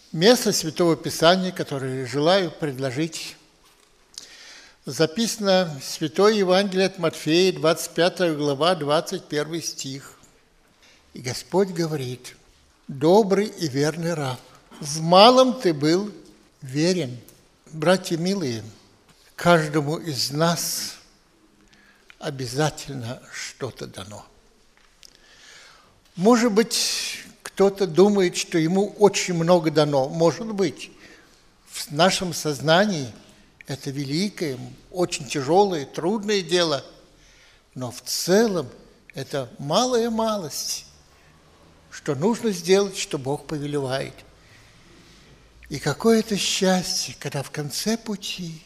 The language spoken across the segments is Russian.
Место Святого Писания, которое желаю предложить, записано в Святое Евангелие от Матфея, 25 глава, 21 стих. И Господь говорит: «Добрый и верный раб, в малом ты был верен». Братья милые, каждому из нас обязательно что-то дано. Может быть, кто-то думает, что ему очень много дано. Может быть, в нашем сознании это великое, очень тяжелое, трудное дело. Но в целом это малая малость, что нужно сделать, что Бог повелевает. И какое это счастье, когда в конце пути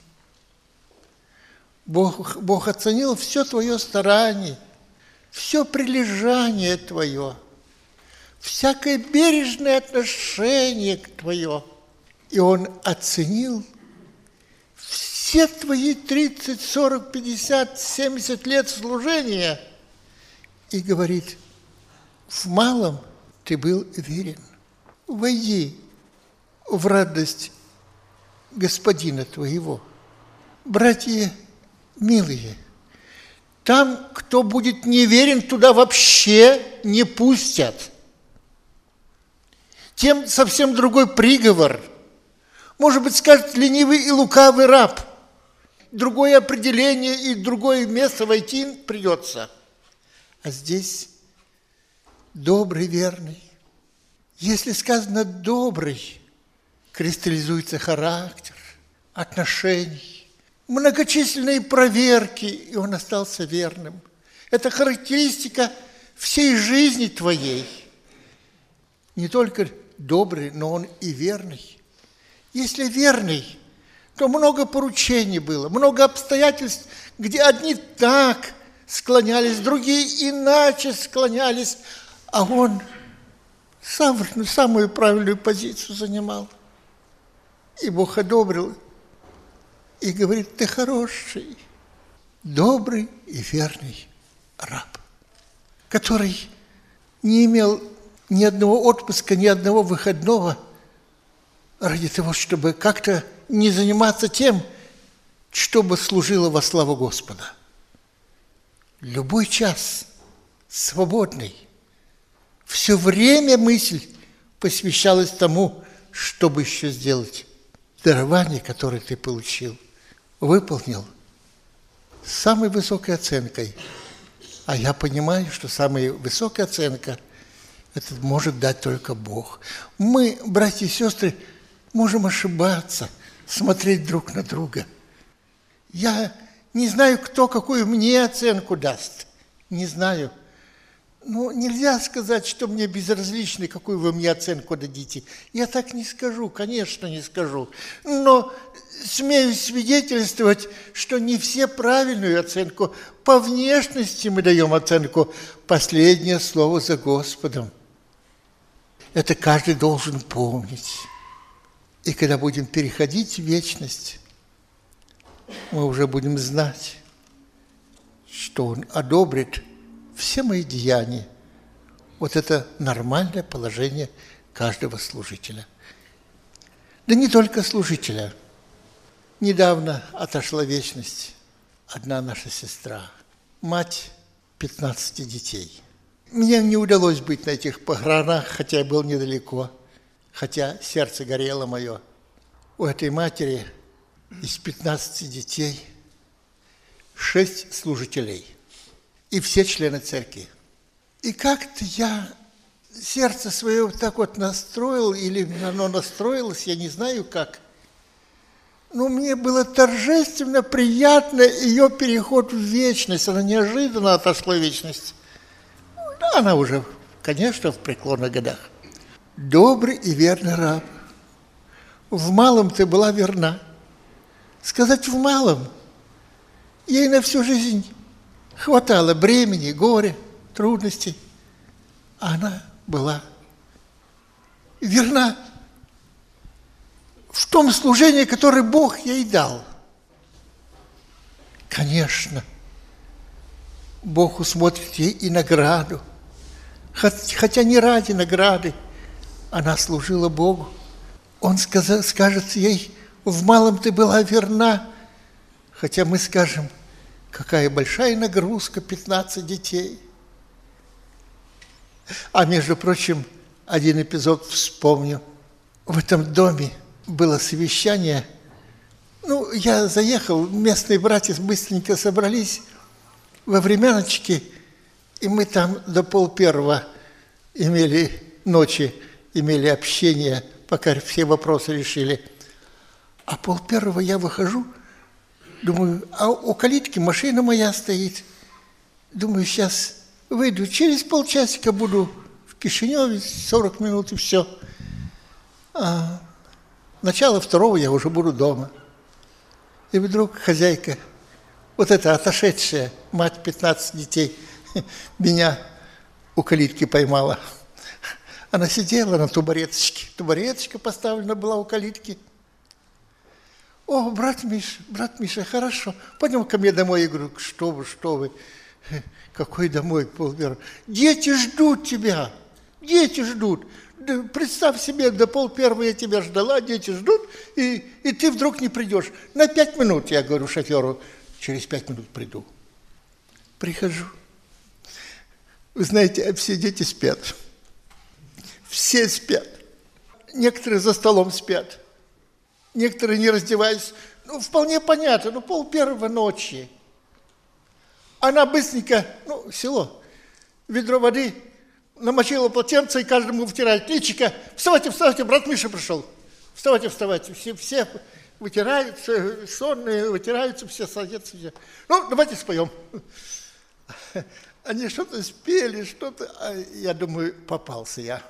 Бог оценил все твое старание, все прилежание твое, всякое бережное отношение твое. И Он оценил все твои 30, 40, 50, 70 лет служения и говорит: в малом ты был верен. Войди в радость Господина твоего. Братья милые, там, кто будет неверен, туда вообще не пустят. Тем совсем другой приговор. Может быть, скажет ленивый и лукавый раб. Другое определение и другое место войти придется. А здесь добрый, верный. Если сказано «добрый», кристаллизуется характер, отношений, многочисленные проверки, и он остался верным. Это характеристика всей жизни твоей. Не только добрый, но он и верный. Если верный, то много поручений было, много обстоятельств, где одни так склонялись, другие иначе склонялись, а он самую правильную позицию занимал. И Бог одобрил и говорит: ты хороший, добрый и верный раб, который не имел ни одного отпуска, ни одного выходного ради того, чтобы как-то не заниматься тем, чтобы служило во славу Господа. Любой час свободный, все время мысль посвящалась тому, чтобы еще сделать. Дарование, которое ты получил, выполнил с самой высокой оценкой. А я понимаю, что самая высокая оценка это может дать только Бог. Мы, братья и сестры, можем ошибаться, смотреть друг на друга. Я не знаю, кто какую мне оценку даст. Не знаю. Но нельзя сказать, что мне безразлично, какую вы мне оценку дадите. Я так не скажу, конечно, не скажу. Но смею свидетельствовать, что не все правильную оценку. По внешности мы даем оценку. Последнее слово за Господом. Это каждый должен помнить. И когда будем переходить в вечность, мы уже будем знать, что Он одобрит все мои деяния. Вот это нормальное положение каждого служителя. Да не только служителя. Недавно отошла вечность одна наша сестра, мать 15 детей. Мне не удалось быть на этих похоронах, хотя я был недалеко, хотя сердце горело мое. У этой матери из 15 детей 6 служителей. И все члены церкви. И как-то я сердце свое вот так вот настроил, или оно настроилось, я не знаю как. Но мне было торжественно приятно ее переход в вечность. Она неожиданно отошла в вечность. Да, она уже, конечно, в преклонных годах. Добрый и верный раб. В малом ты была верна. Сказать в малом. Ей на всю жизнь хватало бремени, горя, трудностей. А она была верна в том служении, которое Бог ей дал. Конечно, Бог усмотрит ей и награду. Хотя не ради награды она служила Богу, Он скажет ей: в малом ты была верна. Хотя мы скажем: какая большая нагрузка, 15 детей. А между прочим, один эпизод вспомню. В этом доме было совещание. Ну, я заехал, местные братья быстренько собрались во времяночке, и мы там до 12:30 имели общение, пока все вопросы решили. А 12:30 я выхожу, думаю, а у калитки машина моя стоит. Думаю, сейчас выйду, через полчасика буду в Кишиневе, 40 минут и все. А начало 2 я уже буду дома. И вдруг хозяйка, вот эта отошедшая мать 15 детей, меня у калитки поймала. Она сидела на табуреточке. Табуреточка поставлена была у калитки. О, брат Миша, хорошо. Пойдем ко мне домой. Я говорю: что вы, какой домой, 12:30? Дети ждут тебя, дети ждут. Да, представь себе, до 12:30 я тебя ждала, дети ждут, и ты вдруг не придешь. На 5 минут, я говорю шоферу, через 5 минут приду. Прихожу. Вы знаете, все дети спят. Все спят. Некоторые за столом спят. Некоторые не раздеваясь. Ну, вполне понятно, 12:30 ночи. Она быстренько, село, ведро воды, намочила полотенце и каждому вытирает личико. Вставайте, брат Миша пришел. Вставайте. Все вытираются, сонные, вытираются, все садятся. Все. Ну, давайте споем. Они что-то спели, а я думаю, попался я.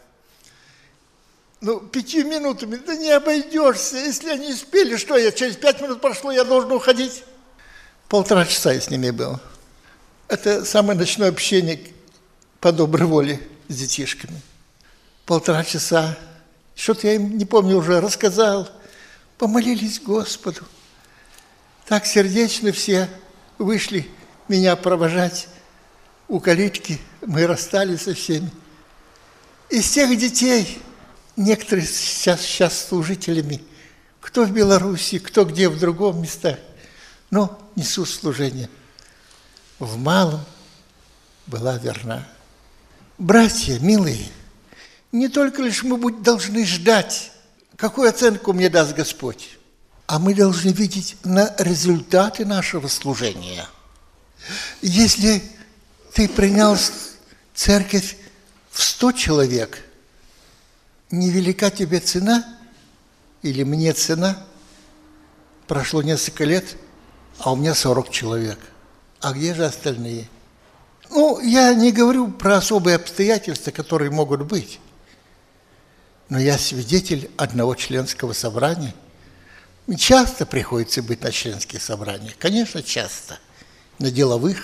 5 минутами, да не обойдешься. Если они спели, что я, через 5 минут прошло, я должен уходить. 1,5 часа я с ними был. Это самое ночное общение по доброй воле с детишками. 1,5 часа. Что-то я им, не помню, уже рассказал. Помолились Господу. Так сердечно все вышли меня провожать у калитки. Мы расстались со всеми. Из тех детей, некоторые сейчас служителями, кто в Беларуси, кто где в другом месте, но несут служение. В малом была верна. Братья, милые, не только лишь мы должны ждать, какую оценку мне даст Господь, а мы должны видеть на результаты нашего служения. Если ты принял церковь в 100 человек, невелика тебе цена, или мне цена, прошло несколько лет, а у меня 40 человек. А где же остальные? Я не говорю про особые обстоятельства, которые могут быть, но я свидетель одного членского собрания. Часто приходится быть на членских собраниях, конечно, часто, на деловых.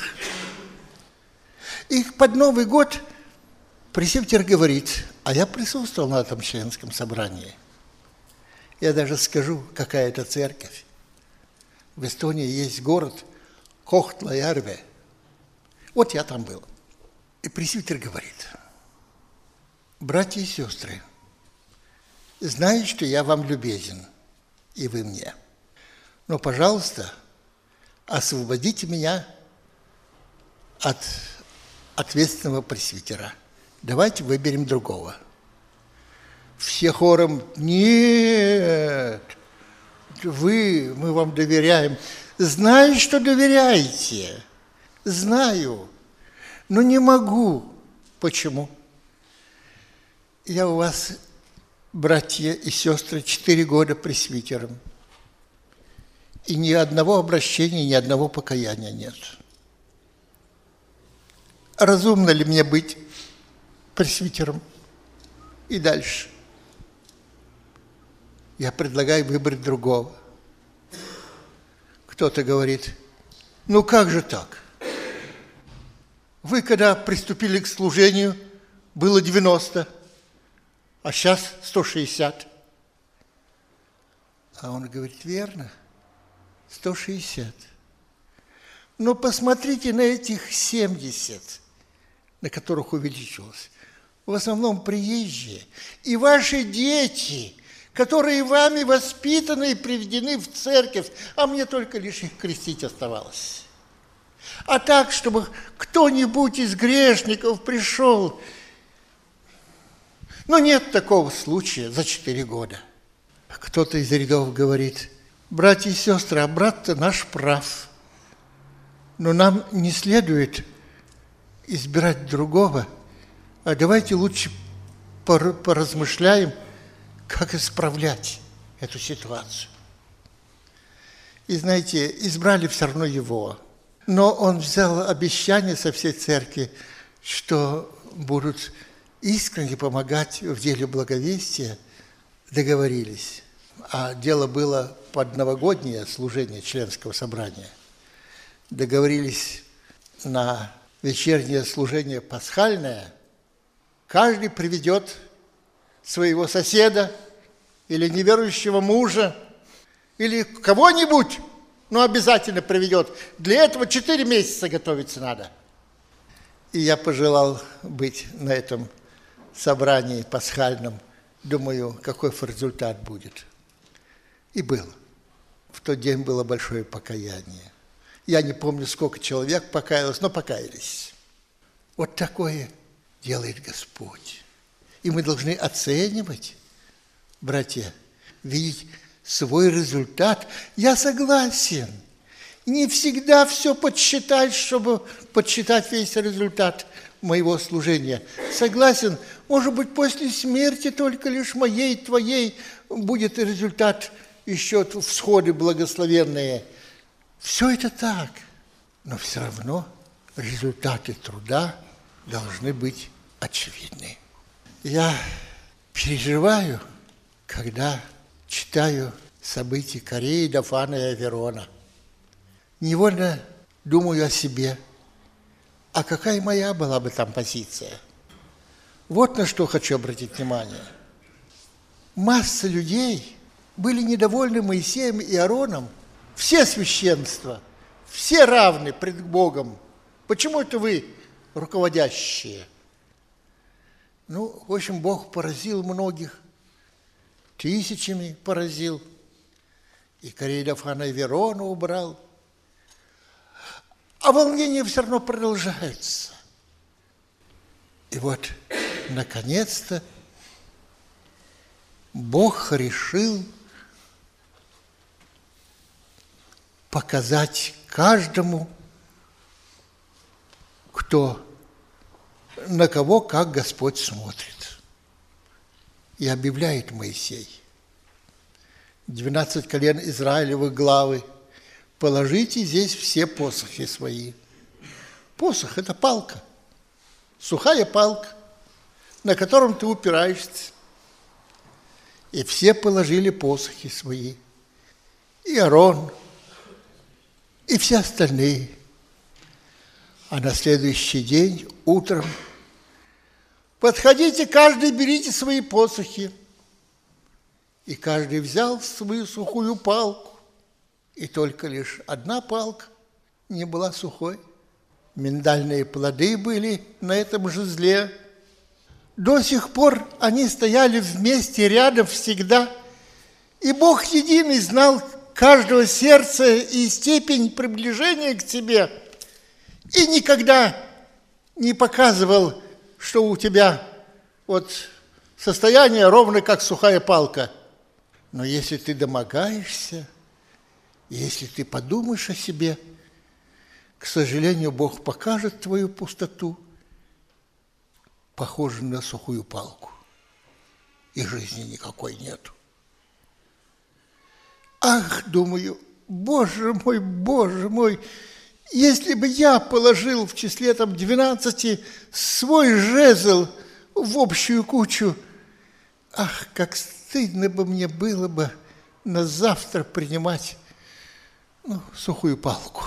И под Новый год пресвитер говорит: а я присутствовал на этом членском собрании. Я даже скажу, какая это церковь. В Эстонии есть город Kohtla-Järve. Вот я там был. И пресвитер говорит: братья и сестры, знаю, что я вам любезен, и вы мне. Но, пожалуйста, освободите меня от ответственного пресвитера. Давайте выберем другого. Все хором: нет, мы вам доверяем. Знаю, что доверяете. Знаю, но не могу. Почему? Я у вас, братья и сестры, 4 года пресвитером. И ни одного обращения, ни одного покаяния нет. Разумно ли мне быть пресвитером? И дальше. Я предлагаю выбрать другого. Кто-то говорит: как же так? Вы, когда приступили к служению, было 90, а сейчас 160. А он говорит: верно, 160. Но посмотрите на этих 70, на которых увеличилось. В основном приезжие. И ваши дети, которые вами воспитаны и приведены в церковь, а мне только лишь их крестить оставалось. А так, чтобы кто-нибудь из грешников пришел, но нет такого случая за 4 года. Кто-то из рядов говорит: братья и сестры, а брат-то наш прав, но нам не следует избирать другого, а давайте лучше поразмышляем, как исправлять эту ситуацию. И знаете, избрали все равно его, но он взял обещание со всей церкви, что будут искренне помогать в деле благовестия. Договорились. А дело было под новогоднее служение членского собрания. Договорились на вечернее служение пасхальное. Каждый приведет своего соседа или неверующего мужа, или кого-нибудь, но обязательно приведет. Для этого 4 месяца готовиться надо. И я пожелал быть на этом собрании пасхальном. Думаю, какой результат будет. И был. В тот день было большое покаяние. Я не помню, сколько человек покаялось, но покаялись. Вот такое делает Господь. И мы должны оценивать, братья, видеть свой результат. Я согласен. Не всегда все подсчитать, чтобы подсчитать весь результат моего служения. Согласен, может быть, после смерти только лишь моей, твоей будет результат еще всходы благословенные. Все это так, но все равно результаты труда должны быть очевидны. Я переживаю, когда читаю события Кореи, Дафана и Аверона. Невольно думаю о себе. А какая моя была бы там позиция? Вот на что хочу обратить внимание. Масса людей были недовольны Моисеем и Аароном. Все священства, все равны пред Богом. Почему это вы, руководящие? Ну, в общем, Бог поразил многих, тысячами поразил. И Корею, Дафана и Аверона убрал. А волнения все равно продолжаются. И вот, наконец-то, Бог решил показать каждому, на кого как Господь смотрит. И объявляет Моисей: 12 колен Израилевых главы, положите здесь все посохи свои. Посох – это палка, сухая палка, на котором ты упираешься. И все положили посохи свои. И Аарон, и все остальные. А на следующий день, утром, подходите, каждый берите свои посохи. И каждый взял свою сухую палку. И только лишь одна палка не была сухой. Миндальные плоды были на этом жезле. До сих пор они стояли вместе, рядом всегда. И Бог единый знал каждого сердца и степень приближения к тебе. И никогда не показывал, что у тебя вот состояние ровно как сухая палка. Но если ты домогаешься, если ты подумаешь о себе, к сожалению, Бог покажет твою пустоту, похожую на сухую палку, и жизни никакой нету. Ах, думаю, Боже мой, если бы я положил в числе 12 свой жезл в общую кучу, ах, как стыдно бы мне было бы на завтра принимать сухую палку.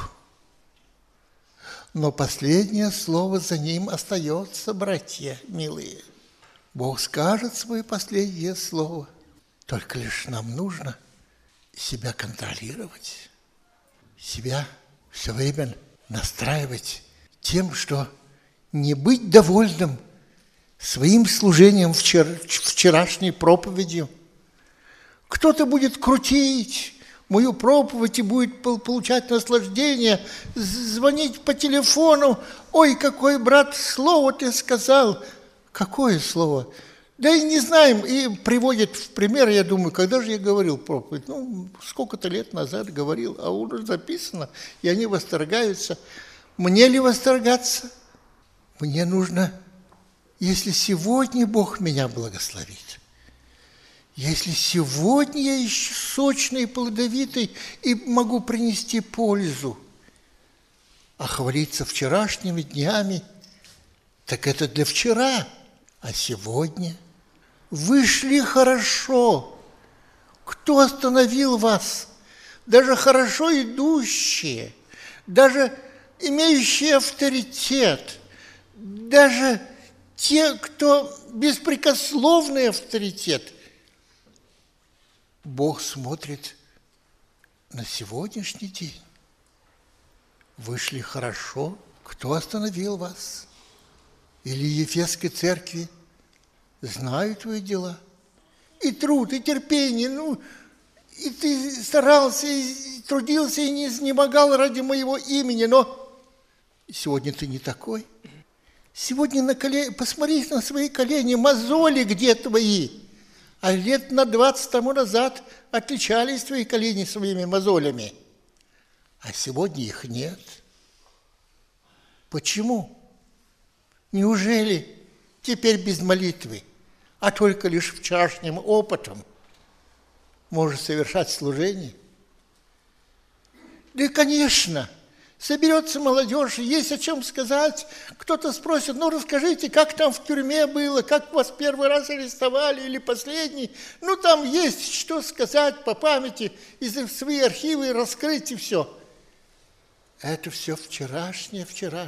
Но последнее слово за ним остается, братья милые. Бог скажет свое последнее слово. Только лишь нам нужно себя контролировать, себя все время настраивать тем, что не быть довольным своим служением вчерашней проповедью, Кто-то будет крутить мою проповедь и будет получать наслаждение, звонить по телефону. Ой, какой, брат, слово ты сказал. Какое слово? Да и не знаем. И приводит в пример, я думаю, когда же я говорил проповедь? Ну, сколько-то лет назад говорил, а уже записано, и они восторгаются. Мне ли восторгаться? Мне нужно, если сегодня Бог меня благословит, если сегодня я еще сочный и плодовитый и могу принести пользу, а хвалиться вчерашними днями, так это для вчера, а сегодня вышли хорошо. Кто остановил вас? Даже хорошо идущие, даже имеющие авторитет, даже те, кто беспрекословный авторитет. Бог смотрит на сегодняшний день. Вышли хорошо. Кто остановил вас? Или Ефесской церкви? Знаю твои дела. И труд, и терпение. И ты старался, и трудился, и не изнемогал ради моего имени. Но сегодня ты не такой. Сегодня на колени, посмотри на свои колени, мозоли где твои. А лет на 20 тому назад отличались твои колени своими мозолями. А сегодня их нет. Почему? Неужели теперь без молитвы, а только лишь вчерашним опытом можешь совершать служение? Да, конечно, соберется молодежь, есть о чем сказать. Кто-то спросит, ну, расскажите, как там в тюрьме было, как вас первый раз арестовали или последний. Ну, там есть что сказать по памяти, из свои архивы раскрыть и все. Это все вчерашнее.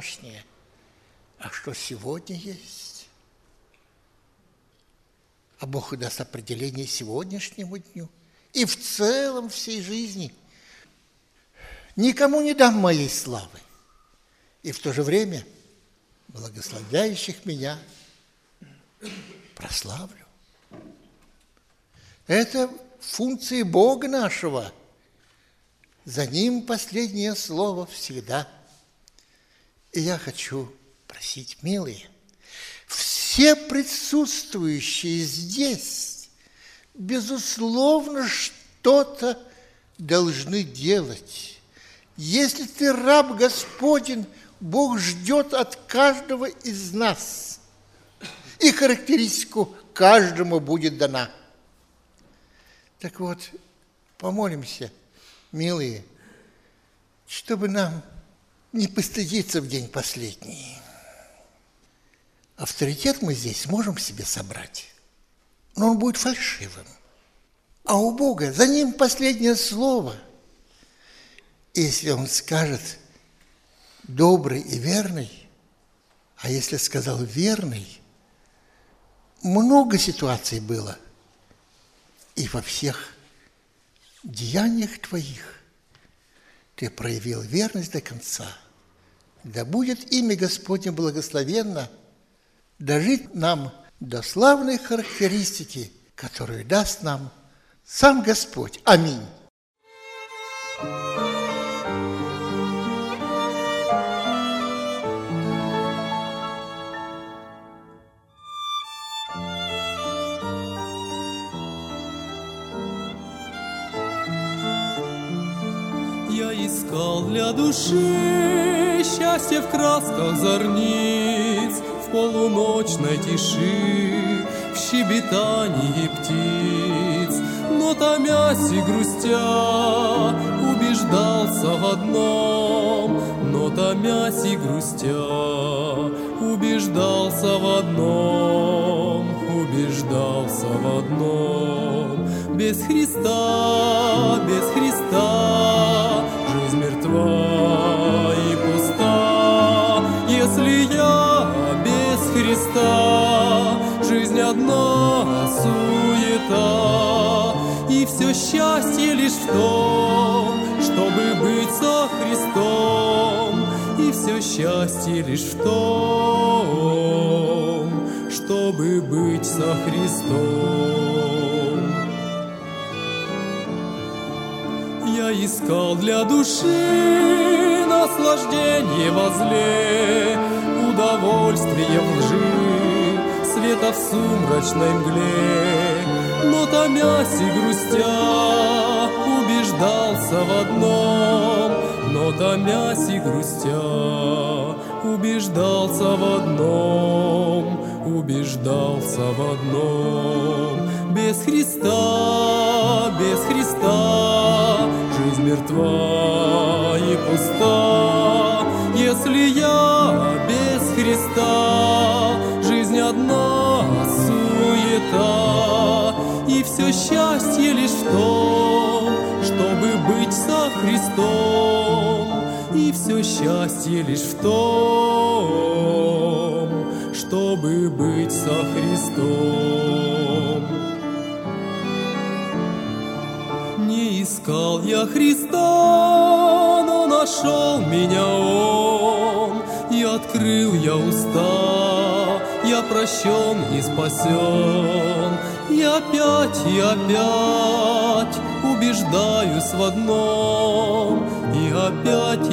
А что сегодня есть? А Бог даст определение сегодняшнему дню и в целом всей жизни. Никому не дам моей славы, и в то же время благословляющих меня прославлю. Это функции Бога нашего. За Ним последнее слово всегда. И я хочу просить, милые, все присутствующие здесь, безусловно, что-то должны делать. Если ты раб Господень, Бог ждет от каждого из нас, и характеристику каждому будет дана. Так вот, помолимся, милые, чтобы нам не постыдиться в день последний. Авторитет мы здесь можем себе собрать, но он будет фальшивым. А у Бога за Ним последнее слово. Если Он скажет добрый и верный, а если сказал верный, много ситуаций было, и во всех деяниях твоих ты проявил верность до конца. Да будет имя Господне благословенно, дожить нам до славной характеристики, которую даст нам сам Господь. Аминь. Я искал для души счастье в красках зорниц, в полуночной тиши, в щебетании птиц. Но томясь и грустя, убеждался в одном, но томясь и грустя, убеждался в одном, убеждался в одном. Без Христа, жизнь мертва и пуста. Если я без Христа, жизнь одна суета. И все счастье лишь в том, чтобы быть со Христом. И все счастье лишь в том, чтобы быть со Христом. Я искал для души наслаждение во зле, удовольствие в лжи, света в сумрачной мгле. Но томясь и грустя, убеждался в одном, но томясь и грустя, убеждался в одном, убеждался в одном. Без Христа, жизнь мертва и пуста. Если я без Христа, жизнь одна суета. И все счастье лишь в том, чтобы быть со Христом. И все счастье лишь в том, чтобы быть со Христом. Не искал я Христа, но нашел меня Он, и открыл я уста, я прощен и спасен. И опять убеждаюсь в одном, и опять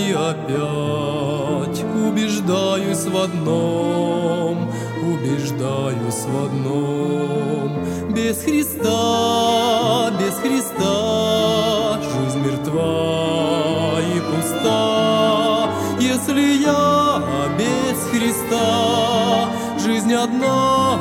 убеждаюсь в одном, убеждаюсь в одном. Без Христа, жизнь мертва и пуста. Если я без Христа, жизнь одна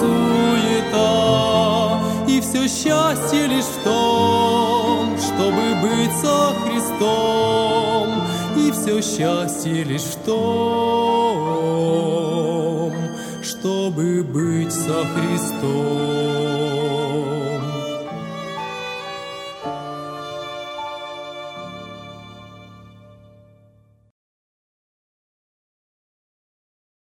суета. И все счастье лишь в том, чтобы быть со Христом. И все счастье лишь в том, чтобы быть со Христом.